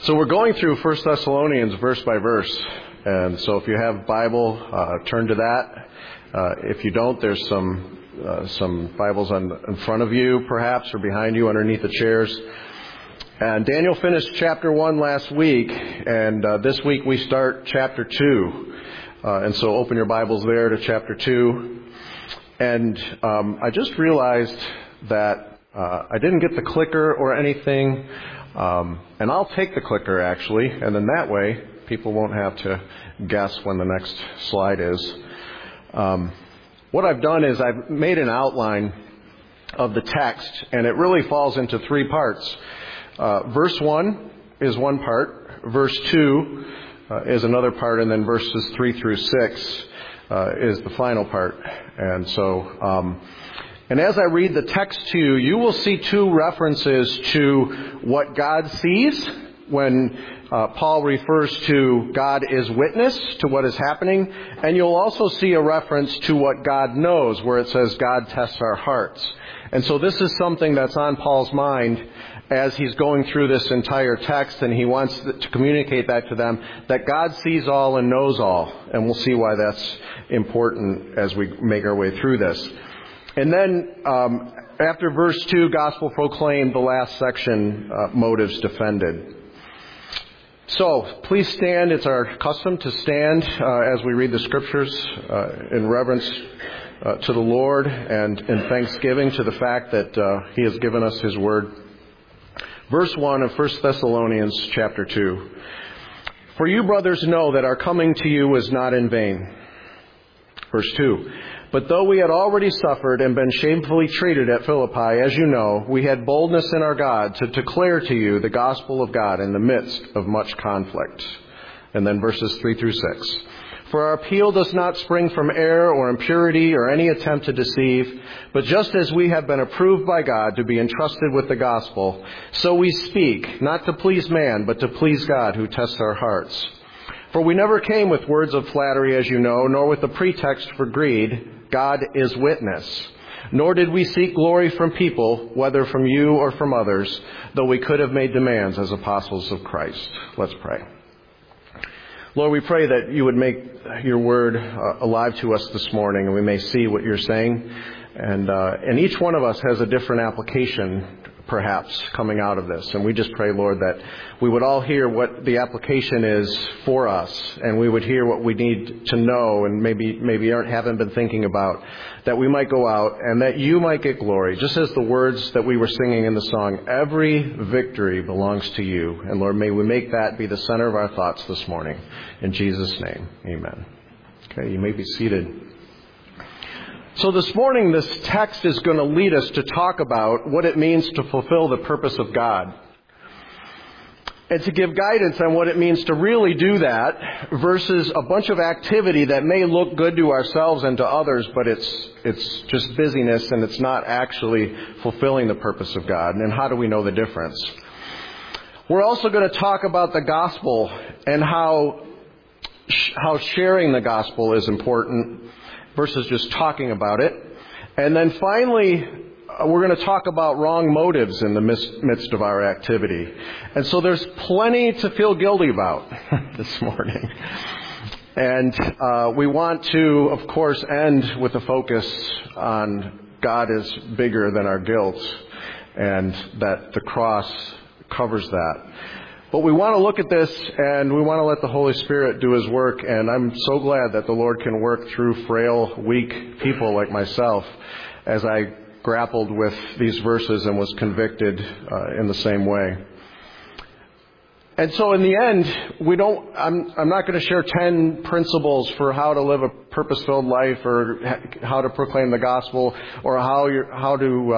So we're going through 1 Thessalonians verse by verse. And so if you have a Bible, turn to that. If you don't, there's some Bibles in front of you, perhaps, or behind you underneath the chairs. And Daniel finished chapter 1 last week, and this week we start chapter 2. And so open your Bibles there to chapter 2. And I just realized that I didn't get the clicker or anything. And I'll take the clicker, actually, and then that way people won't have to guess when the next slide is. What I've done is I've made an outline of the text, and it really falls into three parts. Verse 1 is one part, verse 2 is another part, and then verses 3 through 6 is the final part. And so, and as I read the text to you, you will see two references to what God sees when Paul refers to God is witness to what is happening. And you'll also see a reference to what God knows, where it says God tests our hearts. And so this is something that's on Paul's mind as he's going through this entire text, and he wants to communicate that to them, that God sees all and knows all. And we'll see why that's important as we make our way through this. And then after verse 2, gospel proclaimed, the last section, motives defended. So please stand. It's our custom to stand as we read the scriptures in reverence to the Lord and in thanksgiving to the fact that He has given us His word. Verse 1 of 1 Thessalonians chapter 2. For you, brothers, know that our coming to you was not in vain. Verse 2. But though we had already suffered and been shamefully treated at Philippi, as you know, we had boldness in our God to declare to you the gospel of God in the midst of much conflict. And then verses 3 through 6. For our appeal does not spring from error or impurity or any attempt to deceive, but just as we have been approved by God to be entrusted with the gospel, so we speak, not to please man, but to please God who tests our hearts. For we never came with words of flattery, as you know, nor with a pretext for greed. God is witness. Nor did we seek glory from people, whether from you or from others, though we could have made demands as apostles of Christ. Let's pray. Lord, we pray that you would make your word alive to us this morning, and we may see what you're saying. And each one of us has a different application, perhaps, coming out of this. And we just pray, Lord, that we would all hear what the application is for us, and we would hear what we need to know and maybe haven't been thinking about, that we might go out and that you might get glory. Just as the words that we were singing in the song, every victory belongs to you. And Lord, may we make that be the center of our thoughts this morning. In Jesus' name, amen. Okay, you may be seated. So this morning, this text is going to lead us to talk about what it means to fulfill the purpose of God. And to give guidance on what it means to really do that versus a bunch of activity that may look good to ourselves and to others, but it's just busyness and it's not actually fulfilling the purpose of God. And how do we know the difference? We're also going to talk about the gospel and how sharing the gospel is important versus just talking about it. And then finally, we're going to talk about wrong motives in the midst of our activity. And so there's plenty to feel guilty about this morning. And we want to, of course, end with a focus on God is bigger than our guilt and that the cross covers that. But we want to look at this, and we want to let the Holy Spirit do His work. And I'm so glad that the Lord can work through frail, weak people like myself as I grappled with these verses and was convicted in the same way. And so in the end, I'm not going to share 10 principles for how to live a purpose-filled life or how to proclaim the gospel or how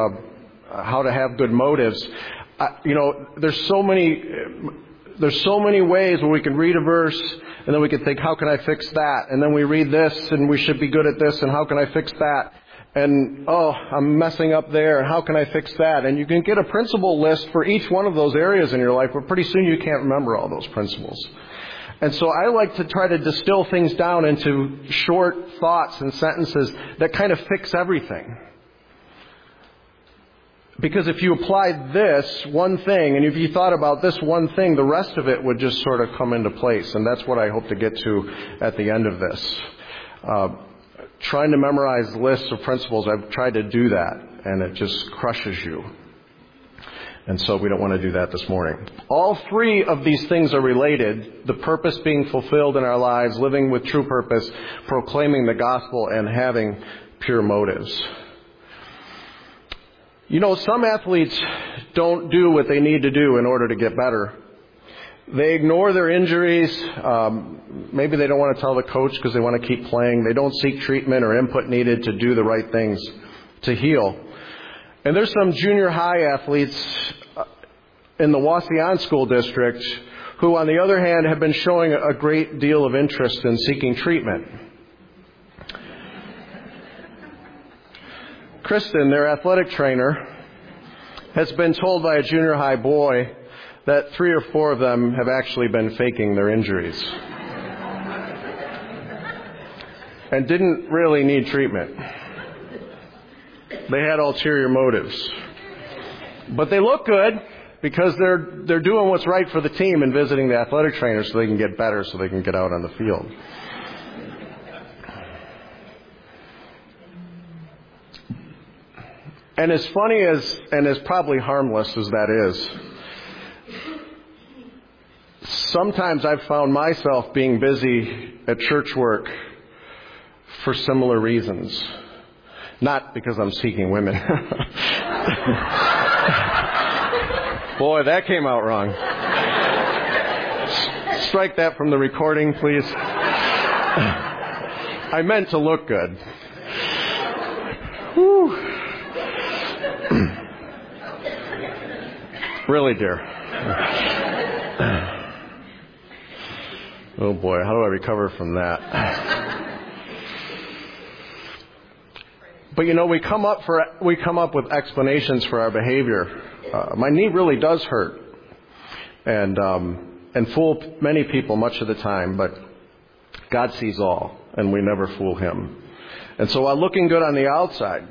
to have good motives. There's so many ways where we can read a verse and then we can think, how can I fix that? And then we read this and we should be good at this, and how can I fix that? And, I'm messing up there, and how can I fix that? And you can get a principle list for each one of those areas in your life, but pretty soon you can't remember all those principles. And so I like to try to distill things down into short thoughts and sentences that kind of fix everything. Because if you applied this one thing, and if you thought about this one thing, the rest of it would just sort of come into place. And that's what I hope to get to at the end of this. Trying to memorize lists of principles, I've tried to do that, and it just crushes you. And so we don't want to do that this morning. All three of these things are related. The purpose being fulfilled in our lives, living with true purpose, proclaiming the gospel, and having pure motives. You know, some athletes don't do what they need to do in order to get better. They ignore their injuries. Maybe they don't want to tell the coach because they want to keep playing. They don't seek treatment or input needed to do the right things to heal. And there's some junior high athletes in the Wauseon School District who, on the other hand, have been showing a great deal of interest in seeking treatment. Kristen, their athletic trainer, has been told by a junior high boy that 3 or 4 of them have actually been faking their injuries and didn't really need treatment. They had ulterior motives. But they look good because they're doing what's right for the team and visiting the athletic trainer so they can get better, so they can get out on the field. And as funny and as probably harmless as that is, sometimes I've found myself being busy at church work for similar reasons. Not because I'm seeking women. Boy, that came out wrong. Strike that from the recording, please. I meant to look good. Whew. Really, dear. Oh boy, how do I recover from that? But you know, we come up with explanations for our behavior. My knee really does hurt, and fool many people much of the time. But God sees all, and we never fool Him. And so, while looking good on the outside,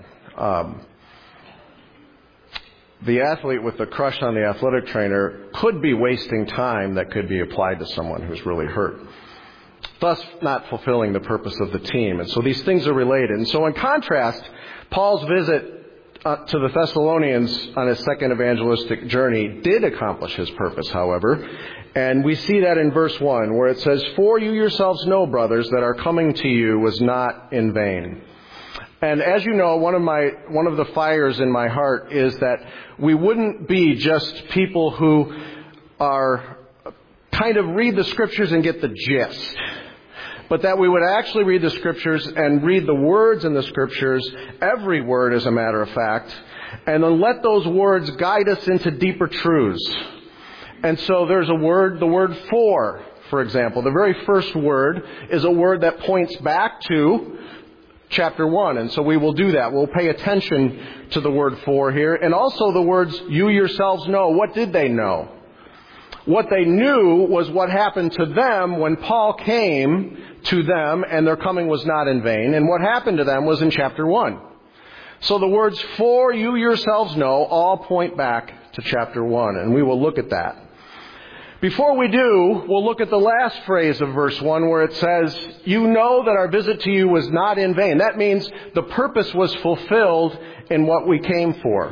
the athlete with the crush on the athletic trainer could be wasting time that could be applied to someone who's really hurt, thus not fulfilling the purpose of the team. And so these things are related. And so in contrast, Paul's visit to the Thessalonians on his second evangelistic journey did accomplish his purpose, however. And we see that in verse 1, where it says, "For you yourselves know, brothers, that our coming to you was not in vain." And as you know, one of the fires in my heart is that we wouldn't be just people who are kind of read the Scriptures and get the gist, but that we would actually read the Scriptures and read the words in the Scriptures, every word as a matter of fact, and then let those words guide us into deeper truths. And so there's a word, the word for example. The very first word is a word that points back to chapter 1. And so we will do that. We'll pay attention to the word "for" here. And also the words "you yourselves know." What did they know? What they knew was what happened to them when Paul came to them, and their coming was not in vain. And what happened to them was in chapter 1. So the words "for you yourselves know" all point back to chapter 1. And we will look at that. Before we do, we'll look at the last phrase of verse 1 where it says, "You know that our visit to you was not in vain." That means the purpose was fulfilled in what we came for.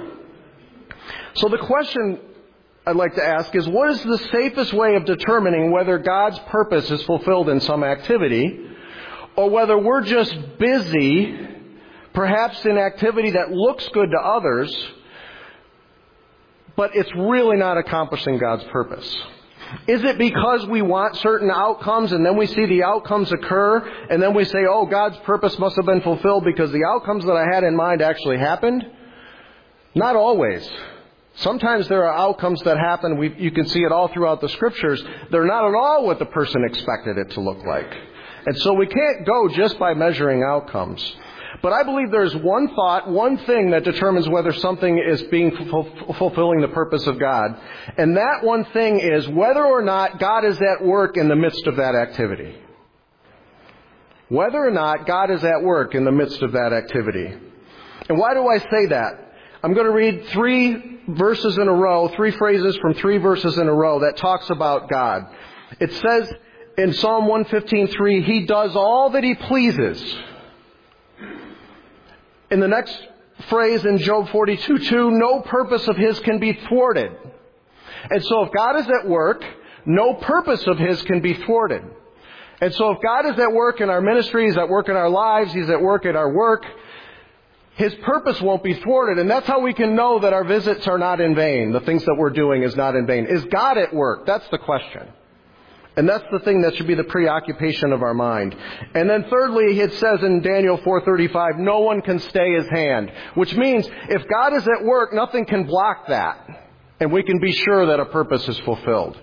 So the question I'd like to ask is, what is the safest way of determining whether God's purpose is fulfilled in some activity, or whether we're just busy, perhaps in activity that looks good to others, but it's really not accomplishing God's purpose? Is it because we want certain outcomes and then we see the outcomes occur and then we say, oh, God's purpose must have been fulfilled because the outcomes that I had in mind actually happened? Not always. Sometimes there are outcomes that happen. You can see it all throughout the Scriptures. They're not at all what the person expected it to look like. And so we can't go just by measuring outcomes. But I believe there's one thought, one thing that determines whether something is being fulfilling the purpose of God. And that one thing is whether or not God is at work in the midst of that activity. Whether or not God is at work in the midst of that activity. And why do I say that? I'm going to read 3 verses in a row, 3 phrases from 3 verses in a row that talks about God. It says in Psalm 115:3, He does all that He pleases. In the next phrase in Job 42:2, no purpose of His can be thwarted. And so if God is at work, no purpose of His can be thwarted. And so if God is at work in our ministry, He's at work in our lives, He's at work at our work, His purpose won't be thwarted. And that's how we can know that our visits are not in vain. The things that we're doing is not in vain. Is God at work? That's the question. And that's the thing that should be the preoccupation of our mind. And then thirdly, it says in Daniel 4:35, no one can stay His hand. Which means if God is at work, nothing can block that. And we can be sure that a purpose is fulfilled.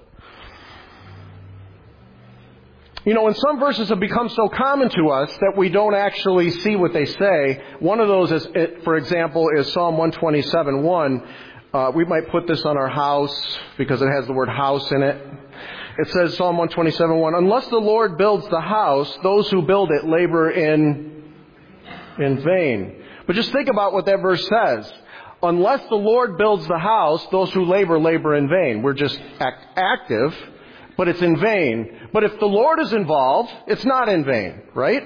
You know, when some verses have become so common to us that we don't actually see what they say, one of those, is, for example, is Psalm 127:1. We might put this on our house because it has the word house in it. It says, Psalm 127:1, unless the Lord builds the house, those who build it labor in vain. But just think about what that verse says. Unless the Lord builds the house, those who labor in vain. We're just active, but it's in vain. But if the Lord is involved, it's not in vain, right?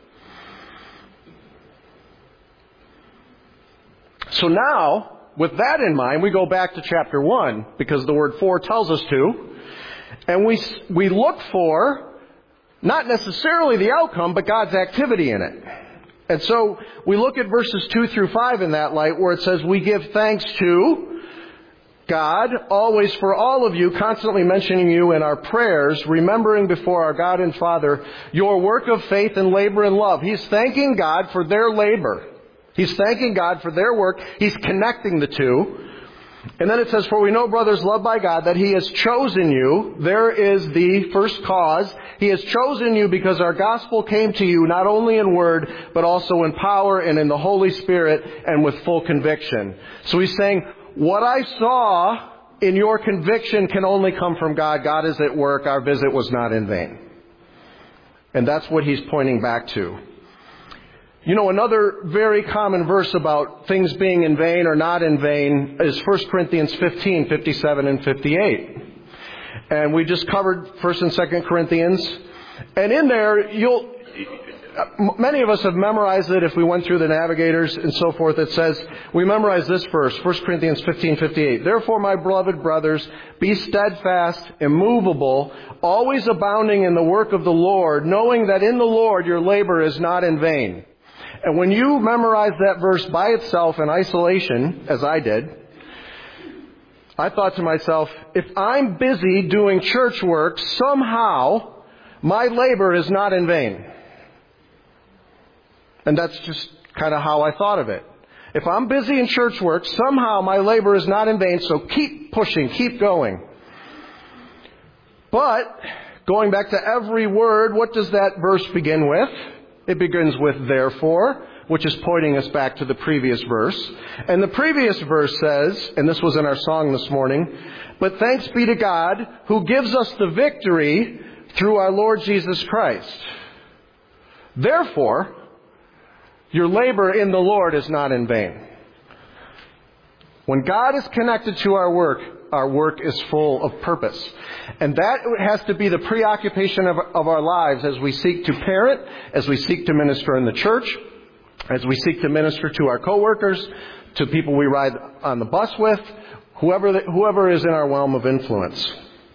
So now, with that in mind, we go back to chapter 1, because the word for tells us to. And we look for, not necessarily the outcome, but God's activity in it. And so we look at verses 2 through 5 in that light, where it says, we give thanks to God, always for all of you, constantly mentioning you in our prayers, remembering before our God and Father your work of faith and labor and love. He's thanking God for their labor. He's thanking God for their work. He's connecting the two. And then it says, for we know, brothers, loved by God, that He has chosen you. There is the first cause. He has chosen you because our gospel came to you not only in word, but also in power and in the Holy Spirit and with full conviction. So he's saying, what I saw in your conviction can only come from God. God is at work. Our visit was not in vain. And that's what he's pointing back to. You know, another very common verse about things being in vain or not in vain is 1 Corinthians 15:57 and 58. And we just covered 1 and 2 Corinthians. And in there, many of us have memorized it if we went through the navigators and so forth. It says, we memorize this verse, 1 Corinthians 15:58. Therefore, my beloved brothers, be steadfast, immovable, always abounding in the work of the Lord, knowing that in the Lord your labor is not in vain. And when you memorize that verse by itself in isolation, as I did, I thought to myself, if I'm busy doing church work, somehow my labor is not in vain. And that's just kind of how I thought of it. If I'm busy in church work, somehow my labor is not in vain, so keep pushing, keep going. But, going back to every word, what does that verse begin with? It begins with therefore, which is pointing us back to the previous verse. And the previous verse says, and this was in our song this morning, but thanks be to God who gives us the victory through our Lord Jesus Christ. Therefore, your labor in the Lord is not in vain. When God is connected to our work is full of purpose. And that has to be the preoccupation of our lives as we seek to parent, as we seek to minister in the church, as we seek to minister to our coworkers, to people we ride on the bus with, whoever is in our realm of influence.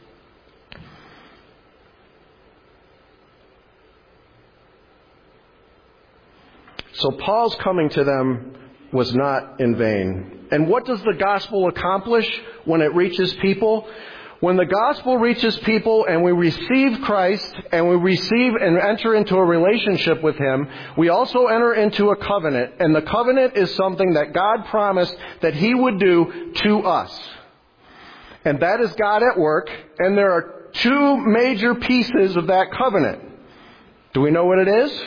So Paul's coming to them was not in vain. And what does the gospel accomplish when it reaches people? When the gospel reaches people and we receive Christ and we receive and enter into a relationship with Him, we also enter into a covenant. And the covenant is something that God promised that He would do to us. And that is God at work. And there are two major pieces of that covenant. Do we know what it is?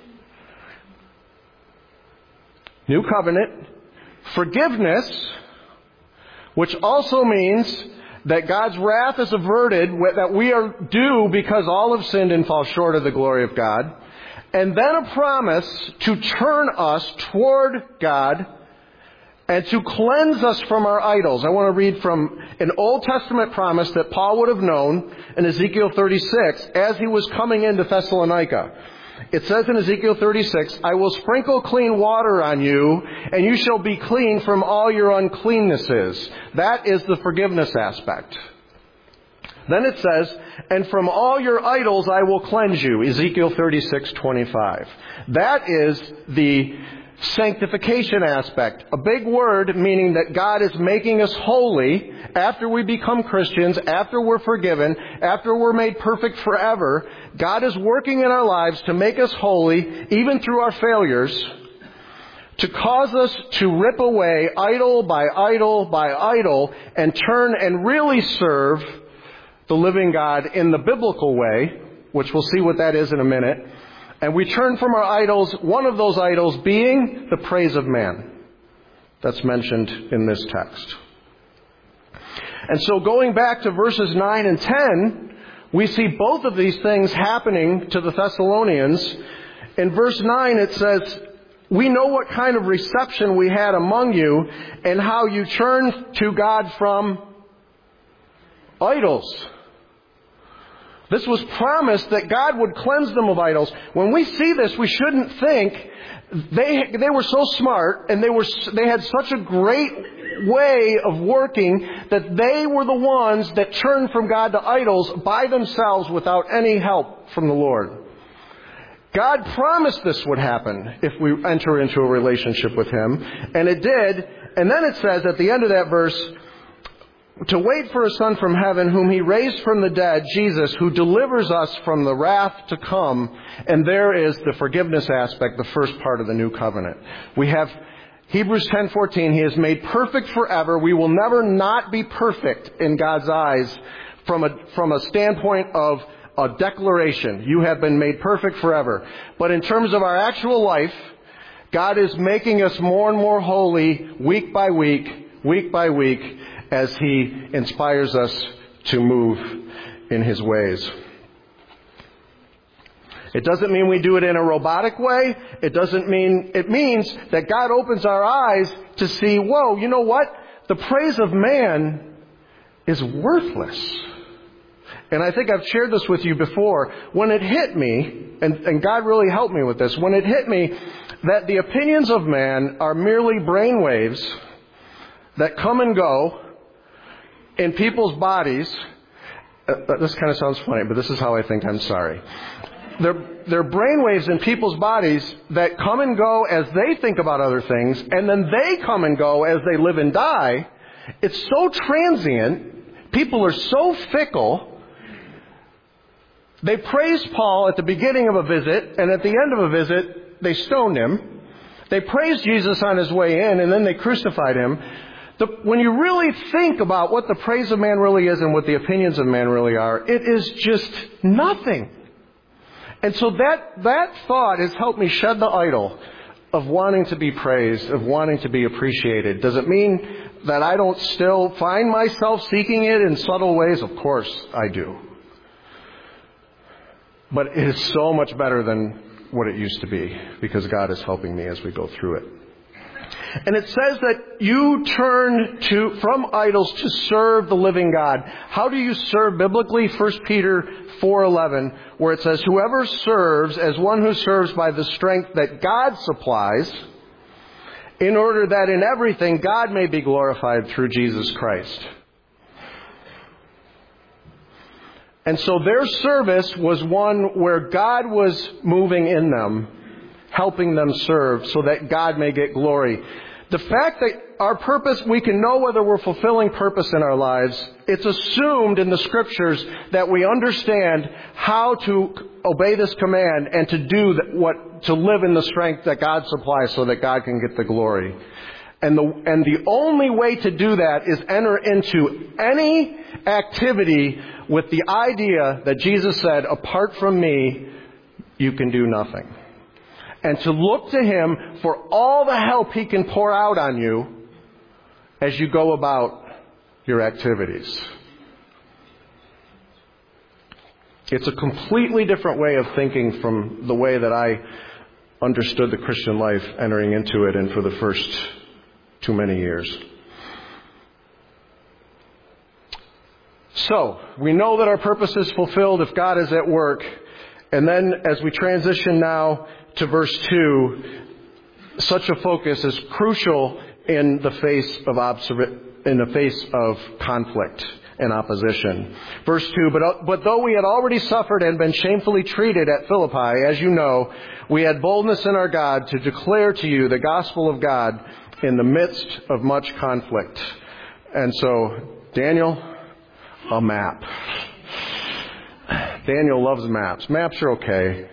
New covenant, forgiveness, which also means that God's wrath is averted, that we are due because all have sinned and fall short of the glory of God. And then a promise to turn us toward God and to cleanse us from our idols. I want to read from an Old Testament promise that Paul would have known in Ezekiel 36 as he was coming into Thessalonica. It says in Ezekiel 36, I will sprinkle clean water on you, and you shall be clean from all your uncleannesses. That is the forgiveness aspect. Then it says, and from all your idols I will cleanse you. Ezekiel 36:25. That is the sanctification aspect. A big word meaning that God is making us holy after we become Christians, after we're forgiven, after we're made perfect forever. God is working in our lives to make us holy, even through our failures, to cause us to rip away idol by idol by idol and turn and really serve the living God in the biblical way, which we'll see what that is in a minute. And we turn from our idols, one of those idols being the praise of man. That's mentioned in this text. And so going back to verses 9 and 10, we see both of these things happening to the Thessalonians. In verse 9 it says, we know what kind of reception we had among you and how you turned to God from idols. This was promised that God would cleanse them of idols. When we see this, we shouldn't think they were so smart and they had such a great way of working that they were the ones that turned from God to idols by themselves without any help from the Lord. God promised this would happen if we enter into a relationship with Him, and it did. And then it says at the end of that verse, to wait for a Son from heaven whom He raised from the dead, Jesus, who delivers us from the wrath to come. And there is the forgiveness aspect, the first part of the new covenant. We have Hebrews 10:14, He is made perfect forever. We will never not be perfect in God's eyes from a standpoint of a declaration. You have been made perfect forever. But in terms of our actual life, God is making us more and more holy week by week by week, as He inspires us to move in His ways. It doesn't mean we do it in a robotic way. It means that God opens our eyes to see, whoa, you know what? The praise of man is worthless. And I think I've shared this with you before. When it hit me, and God really helped me with this, when it hit me that the opinions of man are merely brainwaves that come and go in people's bodies. This kind of sounds funny, but this is how I think. I'm sorry. They're brainwaves in people's bodies that come and go as they think about other things, and then they come and go as they live and die. It's so transient. People are so fickle. They praised Paul at the beginning of a visit, and at the end of a visit, they stoned him. They praised Jesus on His way in, and then they crucified Him. When you really think about what the praise of man really is and what the opinions of man really are, it is just nothing. And so that thought has helped me shed the idol of wanting to be praised, of wanting to be appreciated. Does it mean that I don't still find myself seeking it in subtle ways? Of course I do. But it is so much better than what it used to be, because God is helping me as we go through it. And it says that you turn from idols to serve the living God. How do you serve biblically? 1 Peter 4:11, where it says, whoever serves as one who serves by the strength that God supplies, in order that in everything God may be glorified through Jesus Christ. And so their service was one where God was moving in them, helping them serve so that God may get glory. The fact that our purpose, we can know whether we're fulfilling purpose in our lives, it's assumed in the Scriptures that we understand how to obey this command and to live in the strength that God supplies so that God can get the glory. And the only way to do that is enter into any activity with the idea that Jesus said, apart from me, you can do nothing. And to look to Him for all the help He can pour out on you as you go about your activities. It's a completely different way of thinking from the way that I understood the Christian life entering into it and for the first too many years. So, we know that our purpose is fulfilled if God is at work. And then as we transition now to verse 2, such a focus is crucial in the face of conflict and opposition. Verse 2, but though we had already suffered and been shamefully treated at Philippi, as you know, we had boldness in our God to declare to you the gospel of God in the midst of much conflict. And so, Daniel, a map. Daniel loves maps. Maps are okay.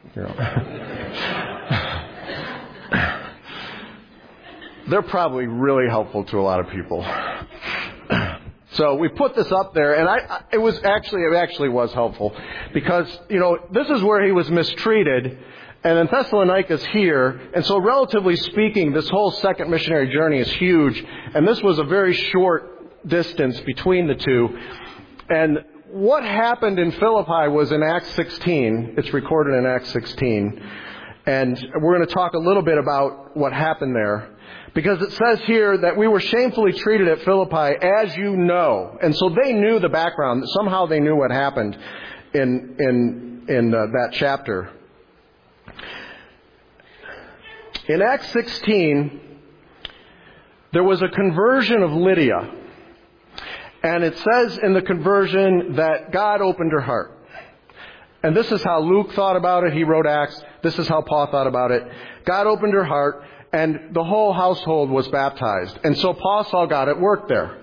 They're probably really helpful to a lot of people. So we put this up there, and it actually was helpful because, this is where he was mistreated, and then Thessalonica's here, and so relatively speaking, this whole second missionary journey is huge, and this was a very short distance between the two. And what happened in Philippi was in Acts 16. It's recorded in Acts 16. And we're going to talk a little bit about what happened there. Because it says here that we were shamefully treated at Philippi, as you know. And so they knew the background. Somehow they knew what happened in that chapter. In Acts 16, there was a conversion of Lydia. And it says in the conversion that God opened her heart. And this is how Luke thought about it. He wrote Acts. This is how Paul thought about it. God opened her heart, and the whole household was baptized. And so Paul saw God at work there.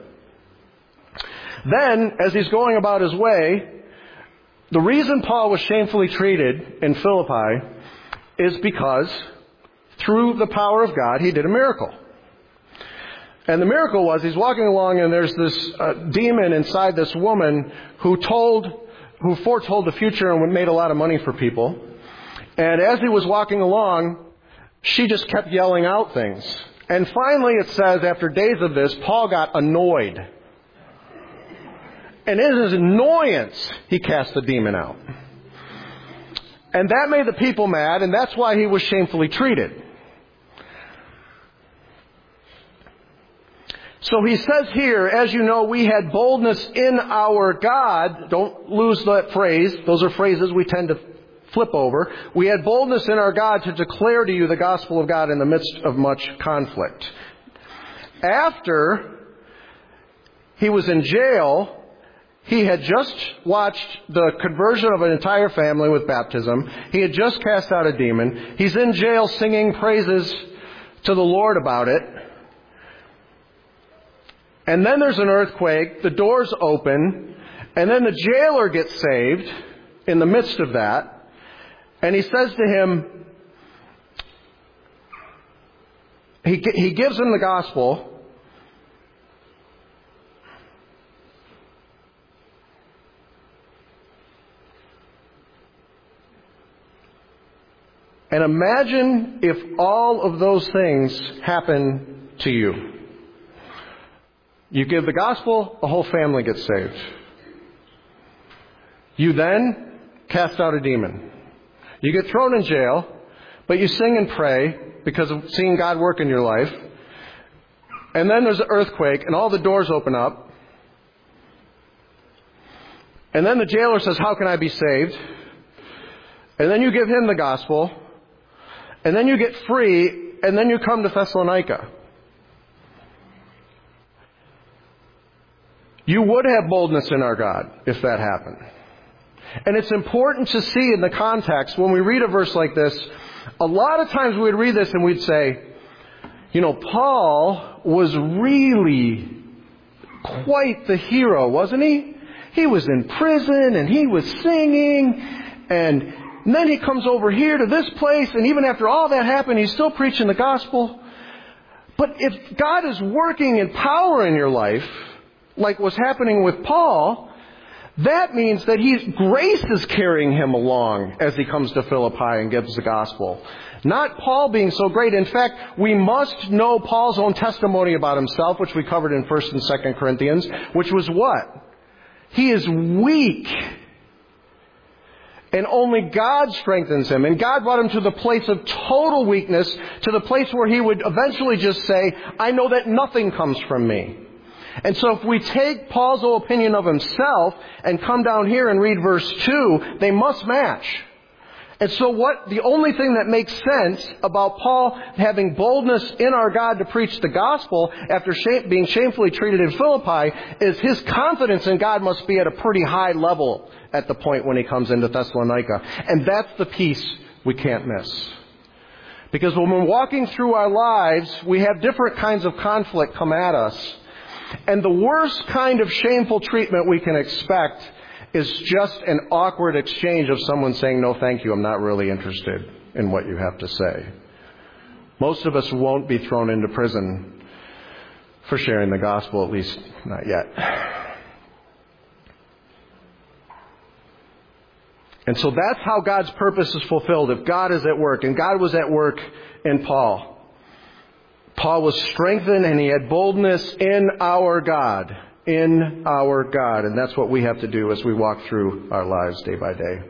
Then, as he's going about his way, the reason Paul was shamefully treated in Philippi is because through the power of God, he did a miracle. And the miracle was he's walking along and there's this demon inside this woman who foretold the future and made a lot of money for people. And as he was walking along, she just kept yelling out things. And finally it says after days of this, Paul got annoyed. And in his annoyance, he cast the demon out. And that made the people mad, and that's why he was shamefully treated. So he says here, as you know, we had boldness in our God. Don't lose that phrase. Those are phrases we tend to flip over. We had boldness in our God to declare to you the gospel of God in the midst of much conflict. After he was in jail, he had just watched the conversion of an entire family with baptism. He had just cast out a demon. He's in jail singing praises to the Lord about it. And then there's an earthquake, the doors open, and then the jailer gets saved in the midst of that. And he says to him, he gives him the gospel. And imagine if all of those things happen to you. You give the gospel, the whole family gets saved. You then cast out a demon. You get thrown in jail, but you sing and pray because of seeing God work in your life. And then there's an earthquake and all the doors open up. And then the jailer says, how can I be saved? And then you give him the gospel. And then you get free, and then you come to Thessalonica. You would have boldness in our God if that happened. And it's important to see in the context, when we read a verse like this, a lot of times we would read this and we'd say, Paul was really quite the hero, wasn't he? He was in prison and he was singing, and then he comes over here to this place, and even after all that happened, he's still preaching the gospel. But if God is working in power in your life, like was happening with Paul, that means that grace is carrying him along as he comes to Philippi and gives the gospel. Not Paul being so great. In fact, we must know Paul's own testimony about himself, which we covered in 1 and 2 Corinthians, which was what? He is weak. And only God strengthens him. And God brought him to the place of total weakness, to the place where he would eventually just say, I know that nothing comes from me. And so if we take Paul's opinion of himself and come down here and read verse 2, they must match. And so the only thing that makes sense about Paul having boldness in our God to preach the gospel after being shamefully treated in Philippi is his confidence in God must be at a pretty high level at the point when he comes into Thessalonica. And that's the piece we can't miss. Because when we're walking through our lives, we have different kinds of conflict come at us. And the worst kind of shameful treatment we can expect is just an awkward exchange of someone saying, no, thank you, I'm not really interested in what you have to say. Most of us won't be thrown into prison for sharing the gospel, at least not yet. And so that's how God's purpose is fulfilled, if God is at work. And God was at work in Paul. Paul was strengthened and he had boldness in our God. In our God. And that's what we have to do as we walk through our lives day by day.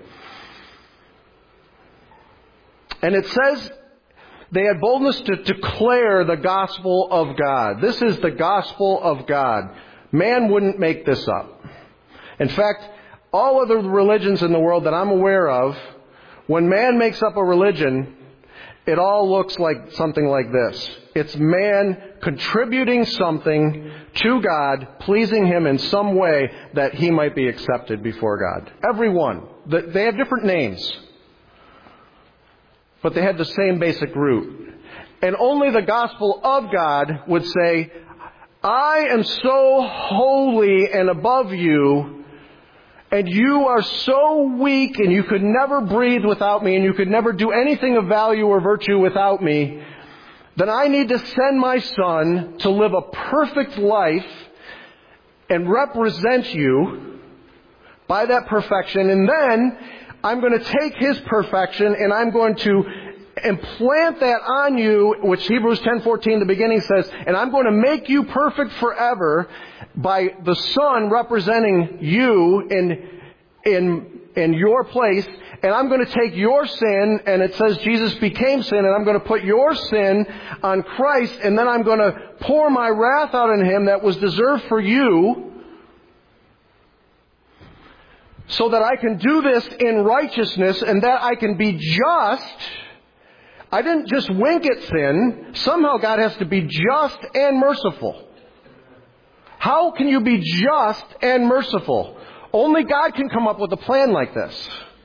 And it says they had boldness to declare the gospel of God. This is the gospel of God. Man wouldn't make this up. In fact, all other religions in the world that I'm aware of, when man makes up a religion, it all looks like something like this. It's man contributing something to God, pleasing Him in some way that He might be accepted before God. Everyone. They have different names. But they had the same basic root. And only the gospel of God would say, I am so holy and above you, and you are so weak, and you could never breathe without me, and you could never do anything of value or virtue without me, then I need to send my Son to live a perfect life and represent you by that perfection. And then I'm going to take His perfection and I'm going to implant that on you, which Hebrews 10:14, the beginning says, and I'm going to make you perfect forever by the Son representing you in your place. And I'm going to take your sin, and it says Jesus became sin, and I'm going to put your sin on Christ, and then I'm going to pour my wrath out on Him that was deserved for you, so that I can do this in righteousness, and that I can be just. I didn't just wink at sin. Somehow God has to be just and merciful. How can you be just and merciful? Only God can come up with a plan like this.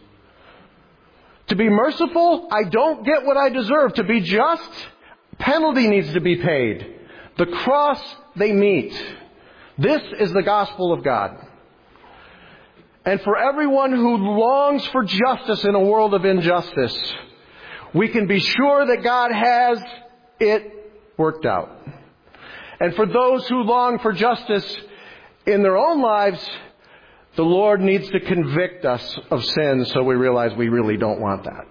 To be merciful, I don't get what I deserve. To be just, penalty needs to be paid. The cross they meet. This is the gospel of God. And for everyone who longs for justice in a world of injustice, we can be sure that God has it worked out. And for those who long for justice in their own lives, the Lord needs to convict us of sin so we realize we really don't want that.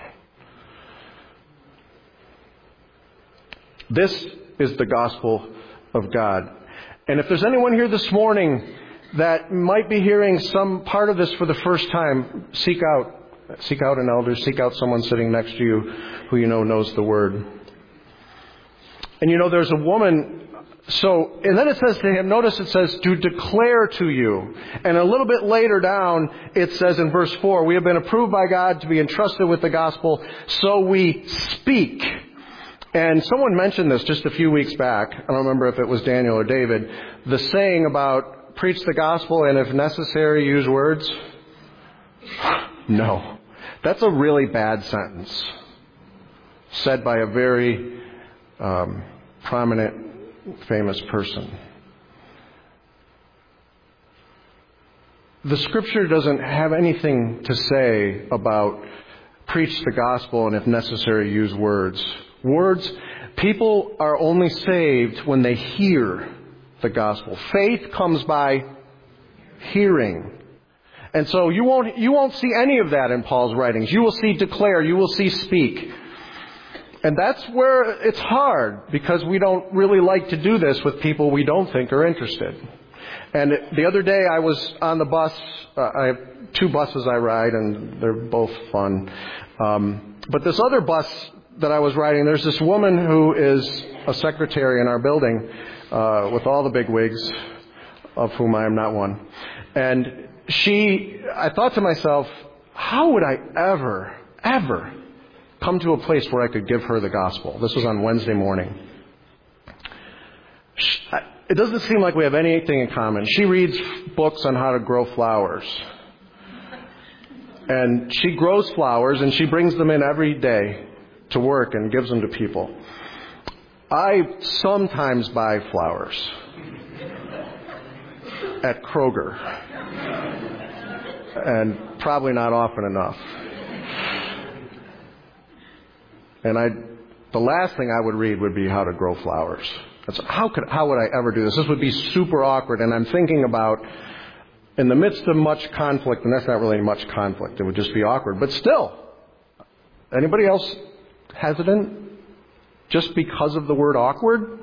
This is the gospel of God. And if there's anyone here this morning that might be hearing some part of this for the first time, seek out an elder, seek out someone sitting next to you who you know knows the Word. And you know, there's a woman. So, and then it says to him, notice it says, to declare to you. And a little bit later down, it says in verse 4, we have been approved by God to be entrusted with the gospel, so we speak. And someone mentioned this just a few weeks back. I don't remember if it was Daniel or David. The saying about preach the gospel and if necessary, use words. No. That's a really bad sentence. Said by a very prominent famous person. The Scripture doesn't have anything to say about preach the gospel and if necessary use words. Words, people are only saved when they hear the gospel. Faith comes by hearing. And so you won't see any of that in Paul's writings. You will see declare, you will see speak. And that's where it's hard, because we don't really like to do this with people we don't think are interested. And the other day I was on the bus I have 2 buses I ride, and they're both fun. But this other bus that I was riding, there's this woman who is a secretary in our building with all the big wigs, of whom I am not one. And I thought to myself, how would I ever come to a place where I could give her the gospel? This was on Wednesday morning. It doesn't seem like we have anything in common. She reads books on how to grow flowers. And she grows flowers, and she brings them in every day to work and gives them to people. I sometimes buy flowers at Kroger. And probably not often enough. And the last thing I would read would be how to grow flowers. How would I ever do this? This would be super awkward. And I'm thinking about, in the midst of much conflict, and that's not really much conflict, it would just be awkward. But still, anybody else hesitant just because of the word awkward?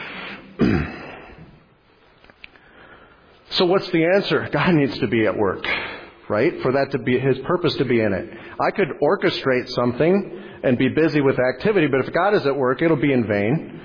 So what's the answer? God needs to be at work, right? For that to be His purpose to be in it. I could orchestrate something and be busy with activity, but if God is at work, it'll be in vain.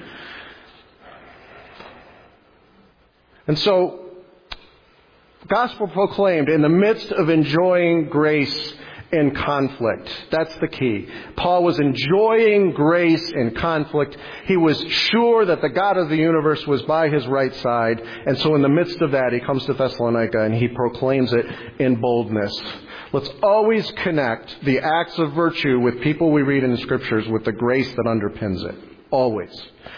And so, gospel proclaimed in the midst of enjoying grace in conflict. That's the key. Paul was enjoying grace in conflict. He was sure that the God of the universe was by his right side. And so in the midst of that, he comes to Thessalonica and he proclaims it in boldness. Let's always connect the acts of virtue with people we read in the Scriptures with the grace that underpins it. Always.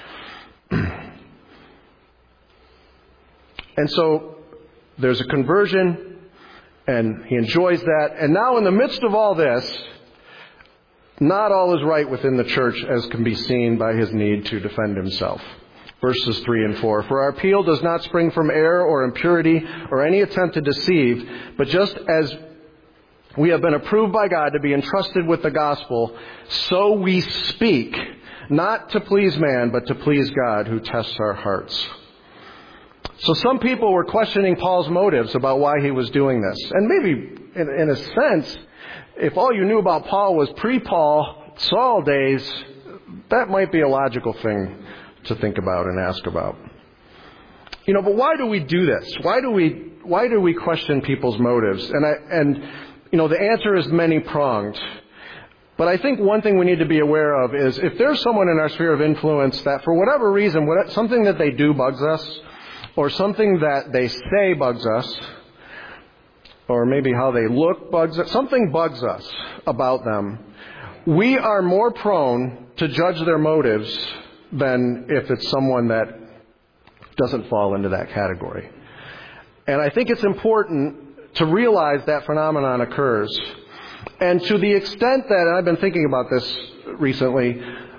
And so there's a conversion, and he enjoys that. And now in the midst of all this, not all is right within the church, as can be seen by his need to defend himself. Verses 3 and 4. For our appeal does not spring from error or impurity or any attempt to deceive, but just as we have been approved by God to be entrusted with the gospel, so we speak, not to please man, but to please God who tests our hearts. So some people were questioning Paul's motives about why he was doing this. And maybe, in a sense, if all you knew about Paul was pre-Paul, Saul days, that might be a logical thing to think about and ask about. But why do we do this? Why do we question people's motives? And the answer is many-pronged. But I think one thing we need to be aware of is if there's someone in our sphere of influence that for whatever reason, something that they do bugs us, or something that they say bugs us, or maybe how they look bugs us, something bugs us about them, we are more prone to judge their motives than if it's someone that doesn't fall into that category. And I think it's important to realize that phenomenon occurs. And to the extent that, and I've been thinking about this recently,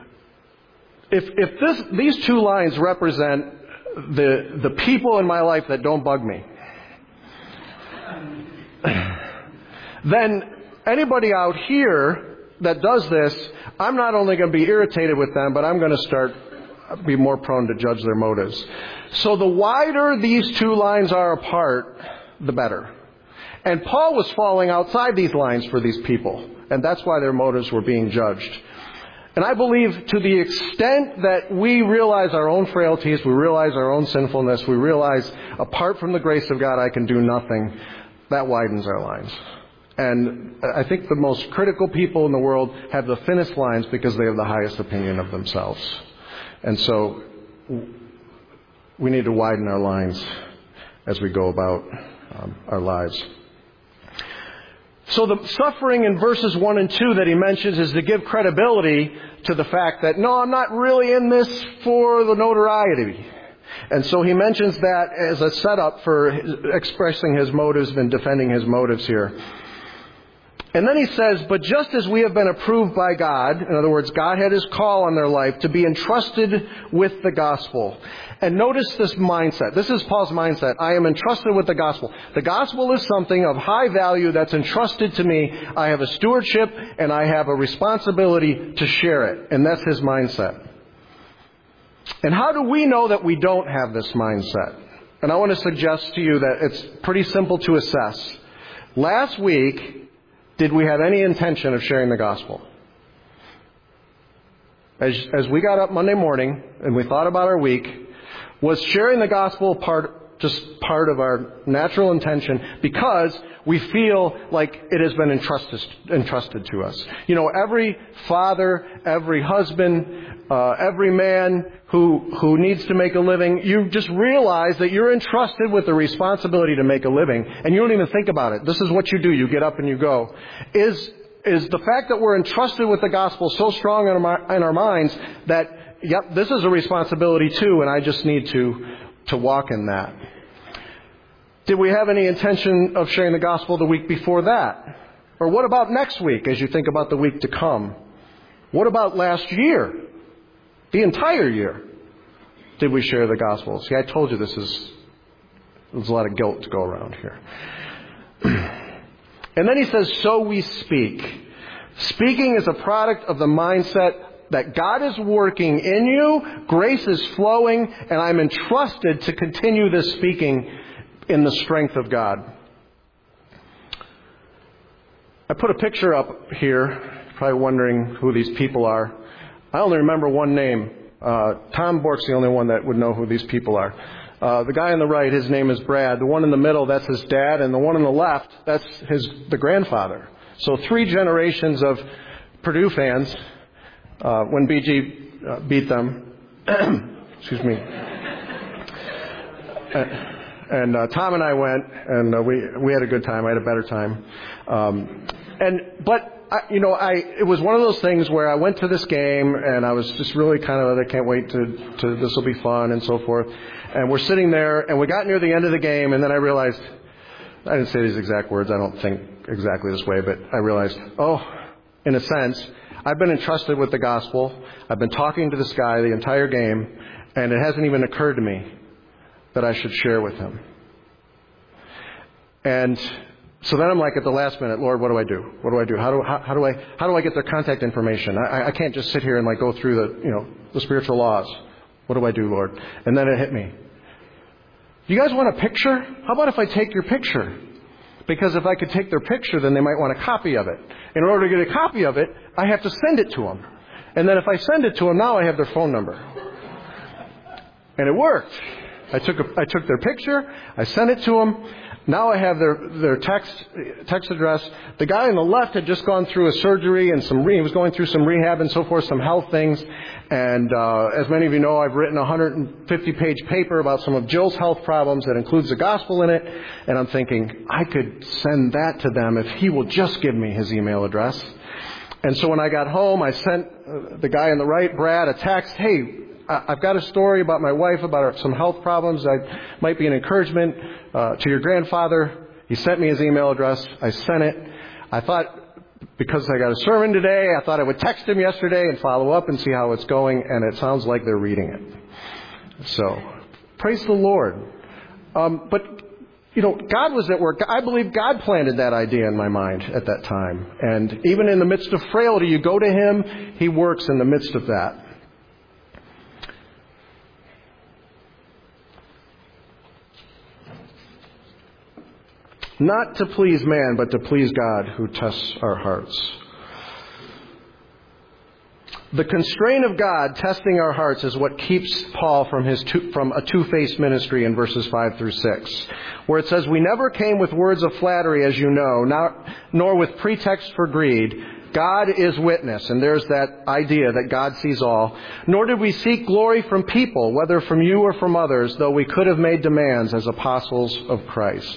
if these 2 lines represent the people in my life that don't bug me, then anybody out here that does this, I'm not only going to be irritated with them, but I'm going to be more prone to judge their motives. So the wider these 2 lines are apart, the better. And Paul was falling outside these lines for these people, and that's why their motives were being judged. And I believe to the extent that we realize our own frailties, we realize our own sinfulness, we realize apart from the grace of God I can do nothing, that widens our lines. And I think the most critical people in the world have the thinnest lines because they have the highest opinion of themselves. And so we need to widen our lines as we go about our lives. So the suffering in verses 1 and 2 that he mentions is to give credibility to the fact that, no, I'm not really in this for the notoriety. And so he mentions that as a setup for expressing his motives and defending his motives here. And then he says, but just as we have been approved by God, in other words, God had his call on their life to be entrusted with the gospel. And notice this mindset. This is Paul's mindset. I am entrusted with the gospel. The gospel is something of high value that's entrusted to me. I have a stewardship and I have a responsibility to share it. And that's his mindset. And how do we know that we don't have this mindset? And I want to suggest to you that it's pretty simple to assess. Last week, did we have any intention of sharing the gospel? As we got up Monday morning and we thought about our week, was sharing the gospel just part of our natural intention because we feel like it has been entrusted to us. You know, every father, every husband, every man who needs to make a living, you just realize that you're entrusted with the responsibility to make a living, and you don't even think about it. This is what you do. You get up and you go. Is the fact that we're entrusted with the gospel so strong in our minds that, yep, this is a responsibility too, and I just need to walk in that. Did we have any intention of sharing the gospel the week before that? Or what about next week as you think about the week to come? What about last year? The entire year? Did we share the gospel? See, I told you there's a lot of guilt to go around here. And then he says, so we speak. Speaking is a product of the mindset that God is working in you, grace is flowing, and I'm entrusted to continue this speaking in the strength of God. I put a picture up here, probably wondering who these people are. I only remember one name. Tom Bork's the only one that would know who these people are. The guy on the right, his name is Brad. The one in the middle, that's his dad. And the one on the left, that's the grandfather. So 3 generations of Purdue fans when BG beat them. Excuse me. And Tom and I went, and we had a good time. I had a better time. It was one of those things where I went to this game, and I was just really kind of, I can't wait to this will be fun and so forth. And we're sitting there, and we got near the end of the game, and then I realized, I didn't say these exact words, I don't think exactly this way, but I realized, in a sense, I've been entrusted with the gospel. I've been talking to this guy the entire game, and it hasn't even occurred to me that I should share with him. And so then I'm like at the last minute, Lord, what do I do? What do I do? How do I get their contact information? I can't just sit here and go through the spiritual laws. What do I do, Lord? And then it hit me. You guys want a picture? How about if I take your picture? Because if I could take their picture, then they might want a copy of it. In order to get a copy of it, I have to send it to them. And then if I send it to them, now I have their phone number. And it worked. I took their picture. I sent it to them. Now I have their text address. The guy on the left had just gone through a surgery and he was going through some rehab and so forth, some health things. And as many of you know, I've written a 150-page paper about some of Jill's health problems that includes the gospel in it. And I'm thinking, I could send that to them if he will just give me his email address. And so when I got home, I sent the guy on the right, Brad, a text. Hey, I've got a story about my wife, about some health problems that might be an encouragement to your grandfather. He sent me his email address. I sent it. I thought, because I got a sermon today, I thought I would text him yesterday and follow up and see how it's going, and it sounds like they're reading it. So, praise the Lord. But God was at work. I believe God planted that idea in my mind at that time. And even in the midst of frailty, you go to Him, He works in the midst of that. Not to please man, but to please God who tests our hearts. The constraint of God testing our hearts is what keeps Paul from a two-faced ministry in verses 5 through 6, where it says, "We never came with words of flattery, as you know, nor with pretext for greed. God is witness," and there's that idea that God sees all. "Nor did we seek glory from people, whether from you or from others, though we could have made demands as apostles of Christ."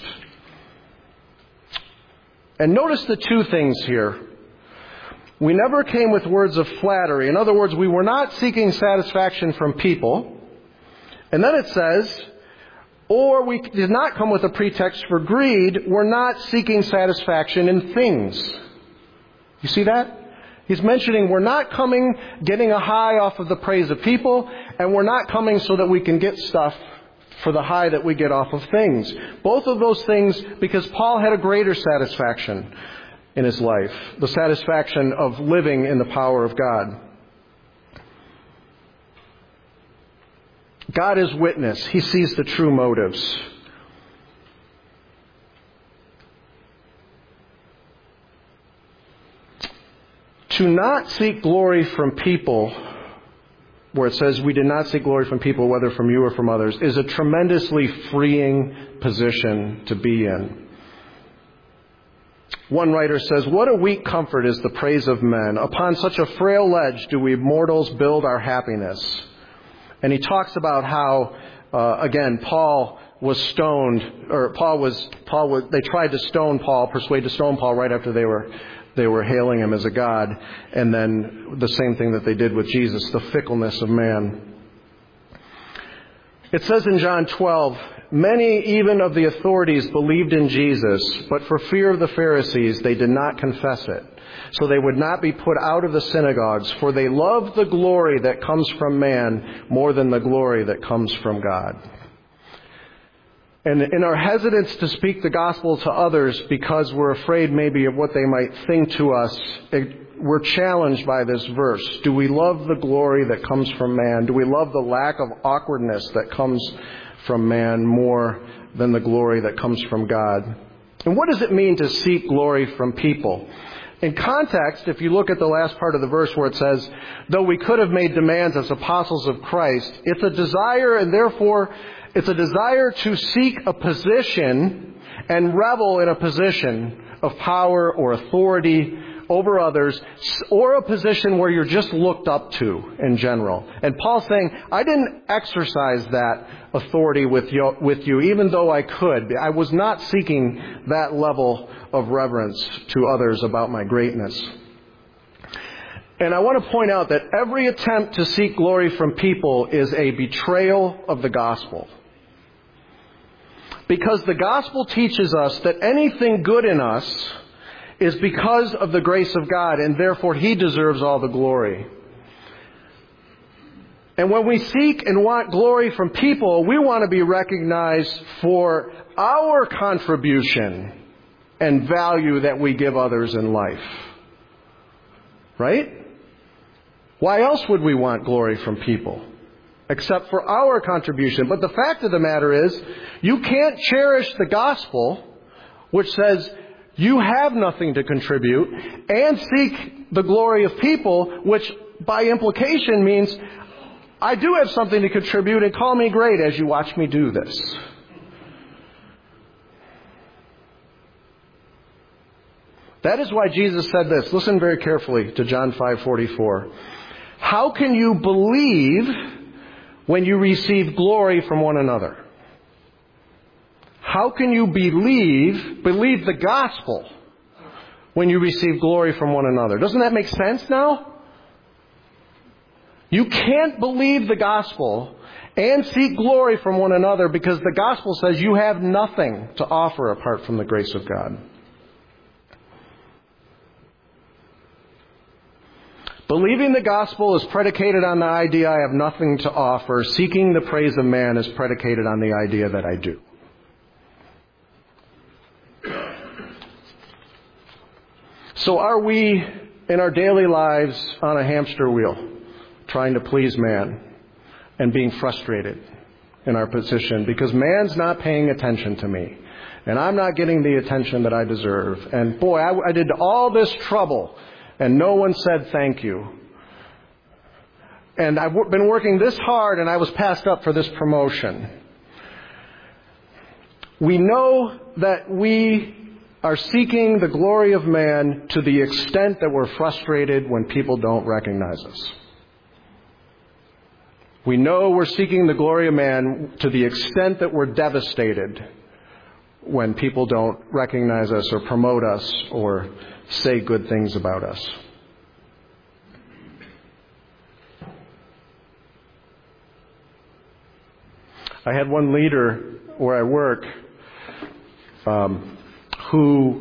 And notice the two things here. We never came with words of flattery. In other words, we were not seeking satisfaction from people. And then it says, or we did not come with a pretext for greed. We're not seeking satisfaction in things. You see that? He's mentioning we're not coming getting a high off of the praise of people, and we're not coming so that we can get stuff for the high that we get off of things. Both of those things, because Paul had a greater satisfaction in his life, the satisfaction of living in the power of God. God is witness. He sees the true motives. To not seek glory from people, where it says we did not seek glory from people, whether from you or from others, is a tremendously freeing position to be in. One writer says, "What a weak comfort is the praise of men. Upon such a frail ledge do we mortals build our happiness." And he talks about how, again, Paul was stoned, or they tried to stone Paul, persuade to stone Paul right after they were hailing him as a god. And then the same thing that they did with Jesus, the fickleness of man. It says in John 12, "Many even of the authorities believed in Jesus, but for fear of the Pharisees they did not confess it, so they would not be put out of the synagogues, for they loved the glory that comes from man more than the glory that comes from God." And in our hesitance to speak the gospel to others because we're afraid maybe of what they might think to us, we're challenged by this verse. Do we love the glory that comes from man? Do we love the lack of awkwardness that comes from man more than the glory that comes from God? And what does it mean to seek glory from people? In context, if you look at the last part of the verse where it says, "Though we could have made demands as apostles of Christ," it's a desire, and therefore it's a desire to seek a position and revel in a position of power or authority over others, or a position where you're just looked up to in general. And Paul's saying, I didn't exercise that authority with you, even though I could. I was not seeking that level of reverence to others about my greatness. And I want to point out that every attempt to seek glory from people is a betrayal of the gospel. Because the gospel teaches us that anything good in us is because of the grace of God, and therefore He deserves all the glory. And when we seek and want glory from people, we want to be recognized for our contribution and value that we give others in life. Right? Why else would we want glory from people? Except for our contribution. But the fact of the matter is, you can't cherish the gospel, which says you have nothing to contribute, and seek the glory of people, which by implication means I do have something to contribute, and call me great as you watch me do this. That is why Jesus said this. Listen very carefully to John 5:44. How can you believe when you receive glory from one another? How can you believe the gospel when you receive glory from one another? Doesn't that make sense now? You can't believe the gospel and seek glory from one another because the gospel says you have nothing to offer apart from the grace of God. Believing the gospel is predicated on the idea I have nothing to offer. Seeking the praise of man is predicated on the idea that I do. So are we in our daily lives on a hamster wheel, trying to please man and being frustrated in our position because man's not paying attention to me and I'm not getting the attention that I deserve? And boy, I did all this trouble and no one said thank you. And I've been working this hard and I was passed up for this promotion. We know that we are seeking the glory of man to the extent that we're frustrated when people don't recognize us. We know we're seeking the glory of man to the extent that we're devastated when people don't recognize us or promote us or say good things about us. I had one leader where I work who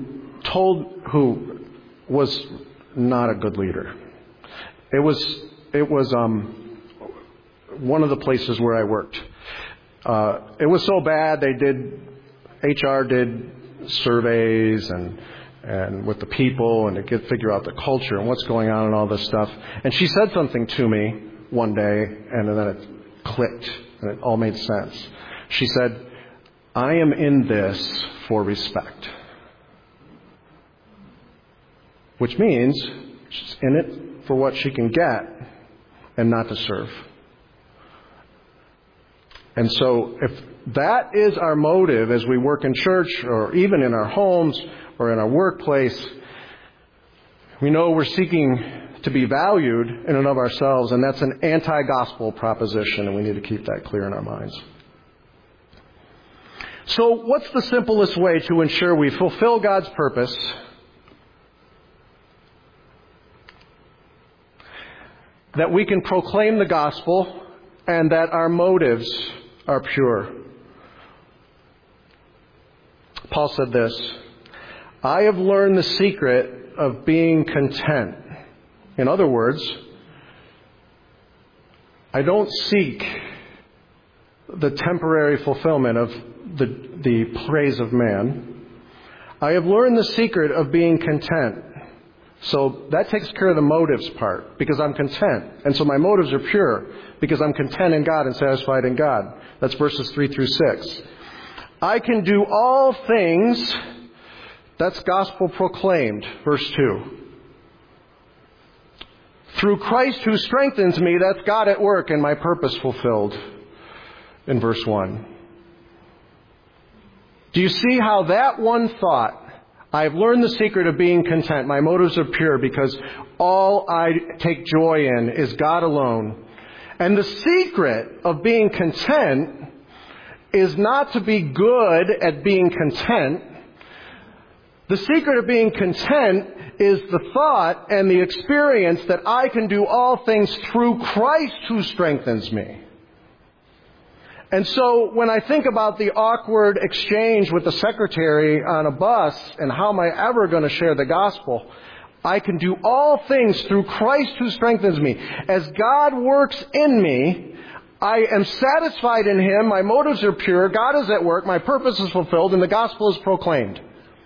was not a good leader. It was one of the places where I worked. It was so bad HR did surveys and with the people and to figure out the culture and what's going on and all this stuff. And she said something to me one day and then it clicked and it all made sense. She said, I am in this for respect. Which means She's in it for what she can get and not to serve. And so if that is our motive as we work in church or even in our homes or in our workplace, we know we're seeking to be valued in and of ourselves, and that's an anti-gospel proposition, and we need to keep that clear in our minds. So what's the simplest way to ensure we fulfill God's purpose that we can proclaim the gospel and that our motives are pure? Paul said this, I have learned the secret of being content. In other words, I don't seek the temporary fulfillment of the praise of man. I have learned the secret of being content. So that takes care of the motives part, because I'm content. And so my motives are pure, because I'm content in God and satisfied in God. That's verses 3 through 6. I can do all things. That's gospel proclaimed, verse 2. Through Christ who strengthens me, that's God at work and my purpose fulfilled, in verse 1. Do you see how that one thought, I have learned the secret of being content, my motives are pure because all I take joy in is God alone. And the secret of being content is not to be good at being content. The secret of being content is the thought and the experience that I can do all things through Christ who strengthens me. And so when I think about the awkward exchange with the secretary on a bus and how am I ever going to share the gospel, I can do all things through Christ who strengthens me. As God works in me, I am satisfied in Him, my motives are pure, God is at work, my purpose is fulfilled, and the gospel is proclaimed.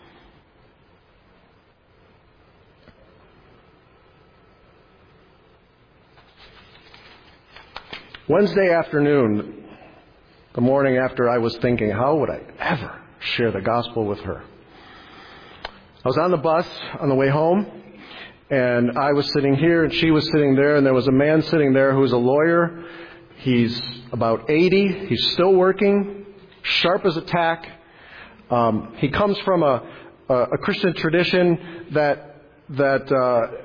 Wednesday afternoon, the morning after, I was thinking, how would I ever share the gospel with her? I was on the bus on the way home, and I was sitting here, and she was sitting there, and there was a man sitting there who was a lawyer. He's about 80. He's still working, sharp as a tack. He comes from a Christian tradition that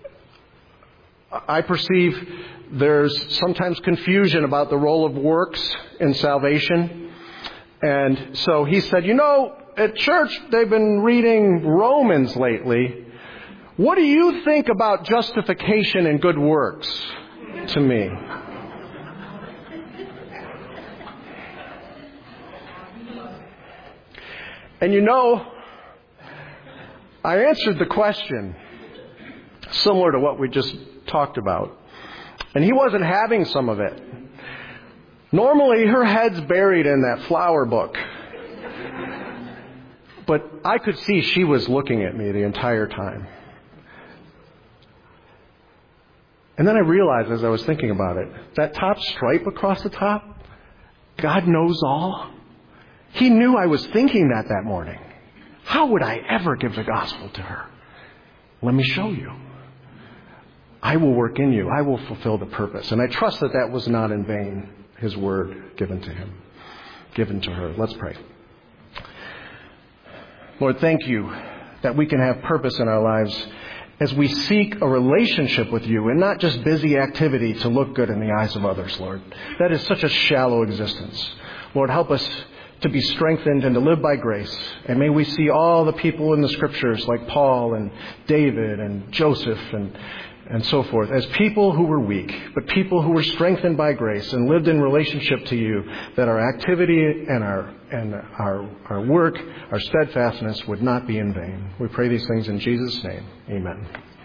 I perceive there's sometimes confusion about the role of works in salvation. And so he said, at church they've been reading Romans lately. What do you think about justification and good works to me? And I answered the question similar to what we just talked about. And he wasn't having some of it. Normally, her head's buried in that flower book. But I could see she was looking at me the entire time. And then I realized as I was thinking about it, that top stripe across the top, God knows all. He knew I was thinking that morning. How would I ever give the gospel to her? Let me show you. I will work in you. I will fulfill the purpose. And I trust that was not in vain, His word given to him, given to her. Let's pray. Lord, thank you that we can have purpose in our lives as we seek a relationship with you and not just busy activity to look good in the eyes of others, Lord. That is such a shallow existence. Lord, help us to be strengthened and to live by grace. And may we see all the people in the Scriptures like Paul and David and Joseph and so forth, as people who were weak, but people who were strengthened by grace and lived in relationship to you, that our activity and our work, our steadfastness would not be in vain. We pray these things in Jesus' name. Amen.